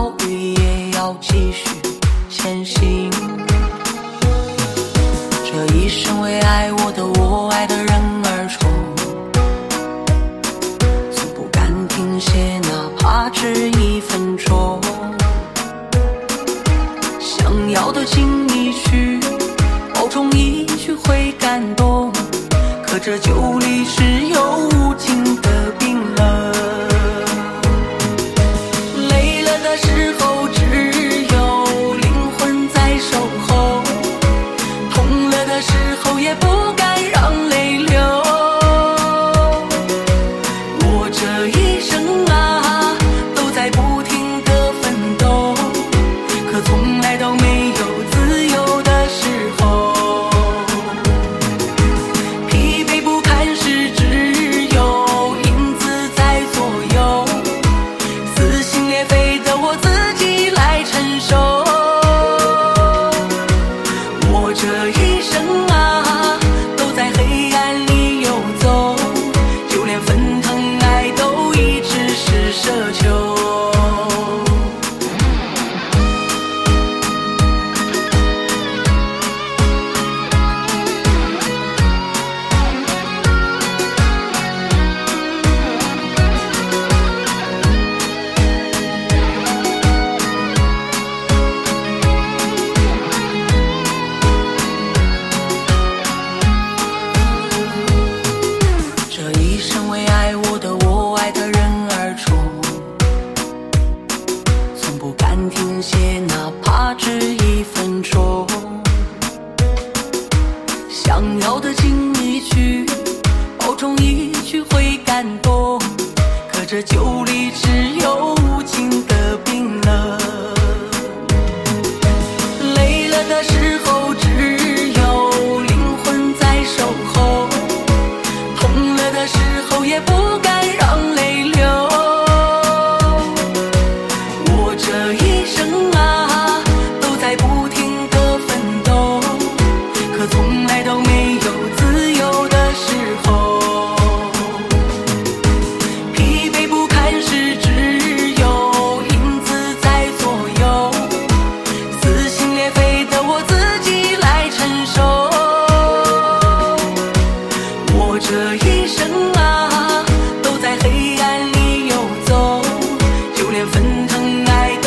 暴雨也要继续前行。这一生为爱我的我爱的人而冲，从不敢停歇，哪怕只1分钟。想要的尽力去，保重一句会感动，可这酒里只有无尽的冰冷。累了的时候只有灵魂在守候，痛了的时候也不敢让泪流。我这一生啊都在不停地奋斗，可从来都没有自由的时候。疲惫不堪时只有影子在左右，撕心裂肺的我自己来承受。我这一生啊都在黑暗里游走，就连沸腾爱都一直是奢求。这一生为爱我的我爱的人而冲，从不敢停歇，哪怕只1分钟。想要的尽力去，保重一句会感动，可这酒里只有无尽的冰冷。累了的时候只有灵魂在守候，痛了的时候也不敢让泪流。我这一生啊都在不停地奋斗，可从来都没有自由的时候。疲惫不堪时只有影子在左右，撕心裂肺的我自己来承受。我这一生啊都在黑暗里游走，就连沸腾爱